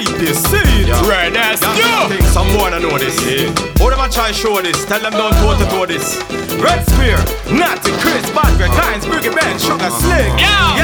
keep this seed. Red as you. Think some more to know this. How them a try show this? Tell them don't toe to toe this. Red Spear, Natty, Chris, Badger, Kynes, Briggy Ben, Sugar, Slick.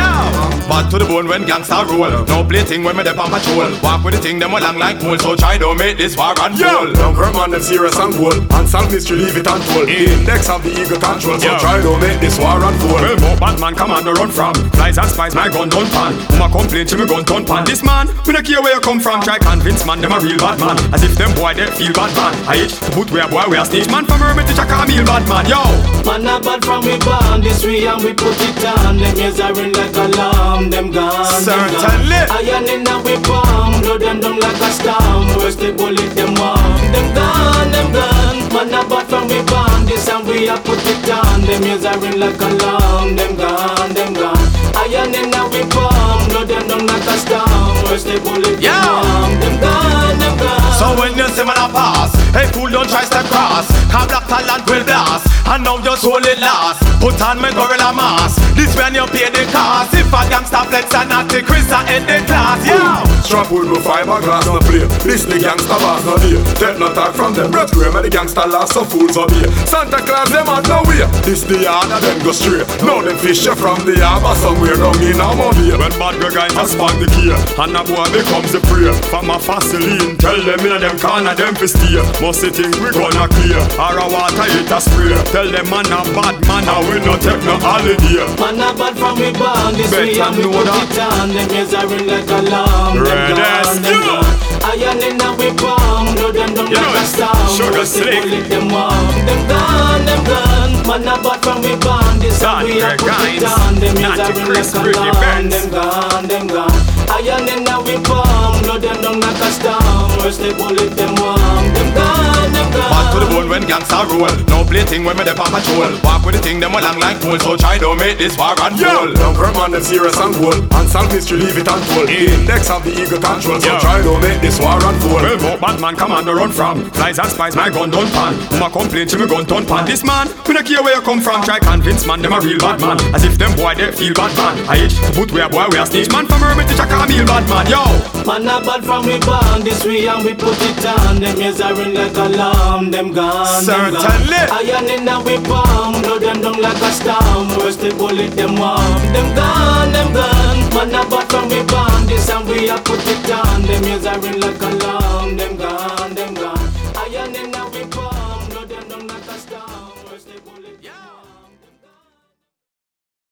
Bad to the bone when gangsta roll. No play thing when me dey on patrol. Walk with the thing them along like pole. So try don't make this war unfold. Young man them serious and cool. Unsolved mystery leave it untold. Index have the eagle control. So try don't make this war unfold. Well, more Batman come on the run from. Flies and spies my gun don't pan. Who complain to me gun turn pan. This man, we no care where you come from. Try convince man them a real bad man. As if them boy they feel bad man. I itch to put where boy we a stage man from Hermitage I can't bad man. Yo, man a bad from we born. This way and we put it on. Them ears are ring like alarm. Them gone. Certainly. Iron in a we palm. Blow them down like a storm. Where's the bullet them on? Them gone, them gone. Man a bad from we born. This and we a put it on. Them ears are ring like alarm. Them gone, them gone. Iron in a we palm. Blow them down like a storm. Where's the bullet them on? Them gone, them gone. So when you see man a pass, hey fool don't try step cross. Cause black talent will blast. And now your soul it last. Put on my gorilla mask. This when you pay the cost. If a gangster flex and not the Chris are in the class. Yeah. Strap with no fiberglass no play. This the gangster boss no deal. Take no talk from them. Red Graham and the gangster last some fools of beer. Santa Claus them out no way. This the yard and them go straight. Now them fish from the harbor somewhere down in Armavia. When bad girl guys has spark the key. And a boy becomes a prey. From a Vaseline. Tell them in a them corner them fi steer. Must they think we gonna clear. Or a water it a spray. Tell them man a bad man and we no take no holiday. Man a bad from we born. This way and we put it on. Them ears are ring like alarm. Red as you. Iron in a we palm. Blow them down like a storm. Sugar Slick. Them on. Them gone, them gone. Man a bad from we born. This and we a put it on. Them ears are ring like alarm. Them gone, them gone. Iron in a we palm. Blow them down like a storm. Where's the bullet them on? Them gone, them gone. Bad to the bone when gangsta roll. No play thing when me dey on patrol. Walk with the thing them along like pole. So try don't make this war unfold. Young man them serious and cool. Unsolved mystery leave it untold. Index have the eagle control. So try don't make this war unfold. Well, more Batman come on the run from. Flies and spies my gun don't pan. Who complain to me gun turn pan. This man, we no care where you come from. Try convince man them a real bad man. As if them boy they feel bad man. I itch to put where boy we a stage man from Hermitage I can't bad man. Yo, man a bad from we born. This way and we put it on. Them ears are ring like alarm. Them gone, certainly. Iron in a we palm. Blow them down like a storm. Where's the bullet them on? Them gone.